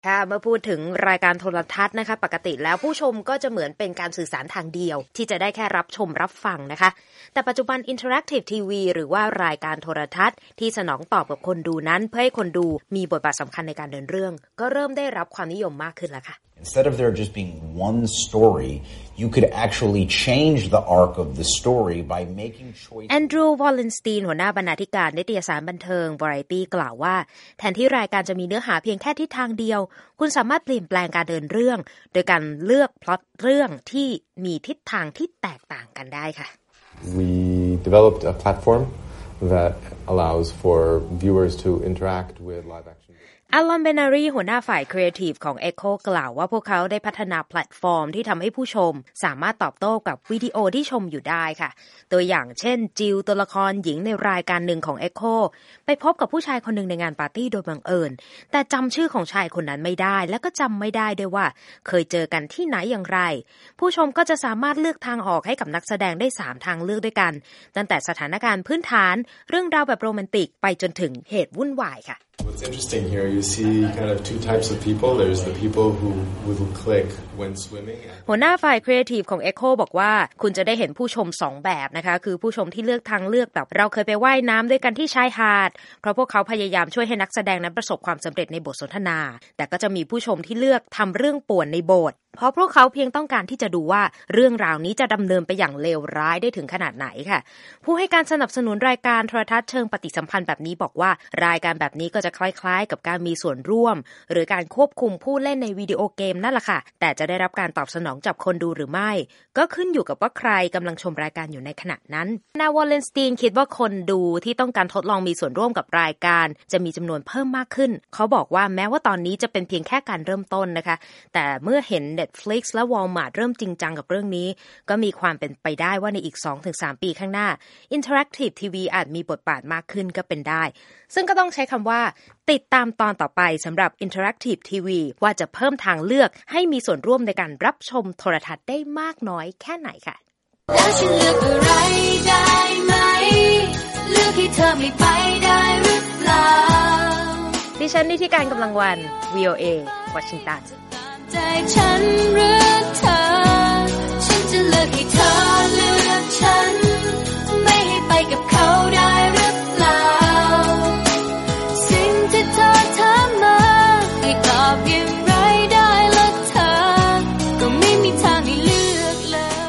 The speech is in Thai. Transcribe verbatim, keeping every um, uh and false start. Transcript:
ค่ะเมื่อพูดถึงรายการโทรทัศน์นะคะปกติแล้วผู้ชมก็จะเหมือนเป็นการสื่อสารทางเดียวที่จะได้แค่รับชมรับฟังนะคะแต่ปัจจุบัน Interactive ที วี หรือว่ารายการโทรทัศน์ที่สนองตอบกับคนดูนั้นเพื่อให้คนดูมีบทบาทสำคัญในการเดินเรื่องก็เริ่มได้รับความนิยมมากขึ้นแล้วค่ะ Instead of there just being one story, you could actually change the arc of the story by making choices. Andrew Wallenstein หัวหน้าบรรณาธิการนิตยสารบันเทิง Variety กล่าวว่าแทนที่รายการจะมีเนื้อหาเพียงแค่ทิศทางเดียวคุณสามารถเปลี่ยนแปลงการเดินเรื่องโดยการเลือกพล็อตเรื่องที่มีทิศทางที่แตกต่างกันได้ค่ะ We developed a platform that allows for viewers to interact with live action. อลัน เบนารีหัวหน้าฝ่ายครีเอทีฟของ Echo กล่าวว่าพวกเขาได้พัฒนาแพลตฟอร์มที่ทำให้ผู้ชมสามารถตอบโต้กับวิดีโอที่ชมอยู่ได้ค่ะตัวอย่างเช่นจิลตัวละครหญิงในรายการหนึ่งของ Echo ไปพบกับผู้ชายคนหนึ่งในงานปาร์ตี้โดยบังเอิญแต่จำชื่อของชายคนนั้นไม่ได้และก็จำไม่ได้ด้วยว่าเคยเจอกันที่ไหนอย่างไรผู้ชมก็จะสามารถเลือกทางออกให้กับนักแสดงได้สามทางเลือกด้วยกันตั้งแต่สถานการณ์พื้นฐานเรื่องราวแบบโรแมนติกไปจนถึงเหตุวุ่นวายค่ะ What's interesting here, you see kind of two types of people. There's the people who will click when swimming. หัวหน้าฝ่ายครีเอทีฟของ Echo บอกว่าคุณจะได้เห็นผู้ชมสองแบบนะคะคือผู้ชมที่เลือกทางเลือกแบบเราเคยไปว่ายน้ำด้วยกันที่ชายหาดเพราะพวกเขาพยายามช่วยให้นักแสดงนั้นประสบความสำเร็จในบทสนทนาแต่ก็จะมีผู้ชมที่เลือกทำเรื่องป่วนในโบสถ์เพราะพวกเขาเพียงต้องการที่จะดูว่าเรื่องราวนี้จะดำเนินไปอย่างเลวร้ายได้ถึงขนาดไหนค่ะผู้ให้การสนับสนุนรายการโทรทัศน์เชิงปฏิสัมพันธ์แบบนี้บอกว่ารายการแบบนี้ก็จะคล้ายๆกับการมีส่วนร่วมหรือการควบคุมผู้เล่นในวิดีโอเกมนั่นแหละค่ะแต่จะได้รับการตอบสนองจากคนดูหรือไม่ก็ขึ้นอยู่กับว่าใครกำลังชมรายการอยู่ในขณะนั้นนาวอลเลนสตีนคิดว่าคนดูที่ต้องการทดลองมีส่วนร่วมกับรายการจะมีจำนวนเพิ่มมากขึ้นเขาบอกว่าแม้ว่าตอนนี้จะเป็นเพียงแค่การเริ่มต้นนะคะแต่เมื่อเห็น Netflix และ Walmart เริ่มจริงจังกับเรื่องนี้ก็มีความเป็นไปได้ว่าในอีก สองถึงสาม ปีข้างหน้า Interactive ที วี อาจมีบทบาทมากขึ้นก็เป็นได้ซึ่งก็ต้องใช้คำว่าติดตามตอนต่อไปสำหรับ Interactive ที วี ว่าจะเพิ่มทางเลือกให้มีส่วนร่วมในการรับชมโทรทัศน์ได้มากน้อยแค่ไหนค่ะแล้วฉันเลือกอะไรได้ไหมเลือกให้เธอไม่ไปได้หรือเปล่าดิฉันนิติการกำลังวัน วี โอ เอ วอชิงตันใจฉันหรือเธอฉันจะเลือกให้เธอเลือกฉัน